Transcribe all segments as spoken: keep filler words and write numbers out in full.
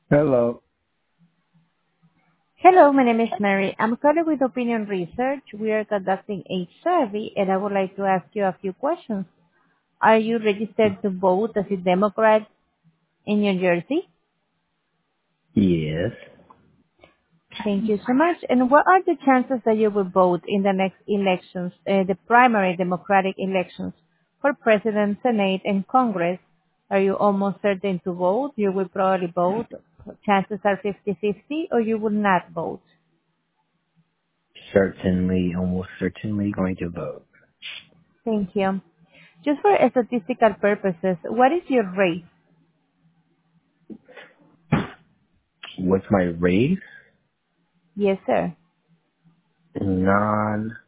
Hello. Hello, my name is Mary. I'm calling with Opinion Research. We are conducting a survey, and I would like to ask you a few questions. Are you registered to vote as a Democrat in New Jersey? Yes. Thank you so much. And what are the chances that you will vote in the next elections, uh, the primary Democratic elections for President, Senate, and Congress? Are you almost certain to vote? You will probably vote. Chances are fifty-fifty, or you will not vote. Certainly, almost certainly going to vote. Thank you. Just for statistical purposes, what is your race? What's my race? Yes, sir. Non-white.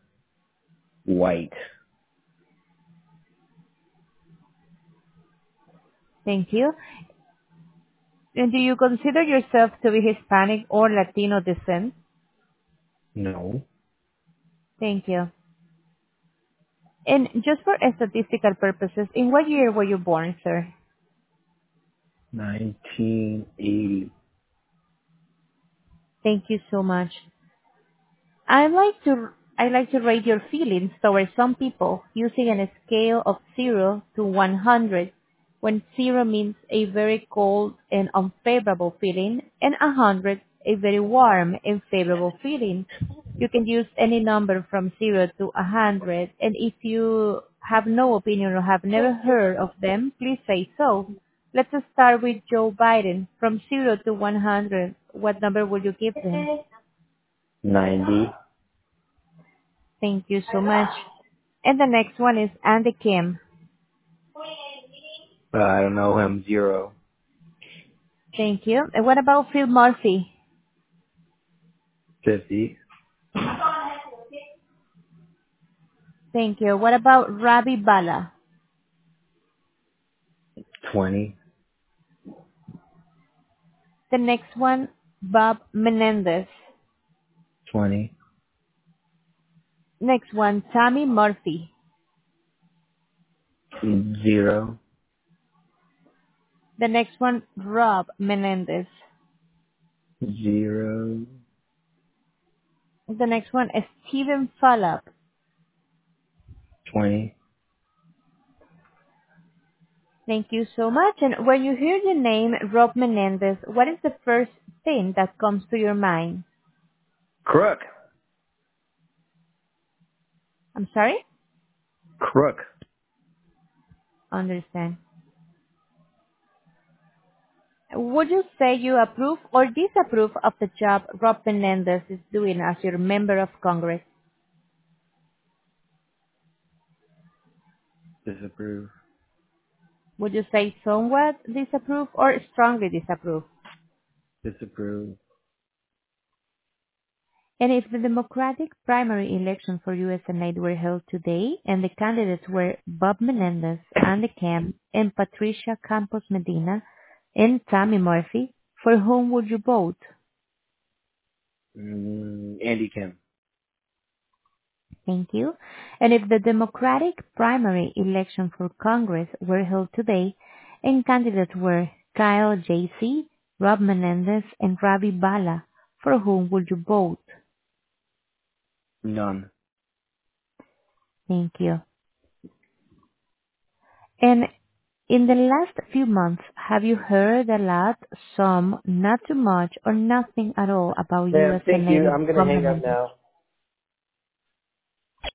Thank you. And do you consider yourself to be Hispanic or Latino descent? No. Thank you. And just for statistical purposes, in what year were you born, sir? nineteen eighty. Thank you so much. I like to I like to rate your feelings towards some people using a scale of zero to one hundred, when zero means a very cold and unfavorable feeling, and one hundred a very warm and favorable feeling. You can use any number from zero to one hundred, and if you have no opinion or have never heard of them, please say so. Let's start with Joe Biden. From zero to one hundred, what number would you give to him? ninety. Thank you so much. And the next one is Andy Kim. Uh, I don't know him. Zero. Thank you. And what about Phil Murphy? fifty. Thank you. What about Ravi Bala? twenty. The next one, Bob Menendez. twenty. Next one, Tammy Murphy. Zero. The next one, Rob Menendez. Zero. The next one is Stephen Fallop. twenty. Thank you so much. And when you hear the name Rob Menendez, what is the first thing that comes to your mind? Crook. I'm sorry? Crook. Understand. Would you say you approve or disapprove of the job Rob Menendez is doing as your member of Congress? Disapprove. Would you say somewhat disapprove or strongly disapprove? Disapprove. And if the Democratic primary election for U S Senate were held today and the candidates were Bob Menendez, Andy Kim, and Patricia Campos Medina, and Tammy Murphy, for whom would you vote? Mm, Andy Kim. Thank you. And if the Democratic primary election for Congress were held today and candidates were Kyle Jasey, Rob Menendez, and Ravi Bala, for whom would you vote? None. Thank you. And in the last few months, have you heard a lot, some, not too much, or nothing at all about Yeah, U S thank you. Senator I'm gonna Rob hang up Menendez? now.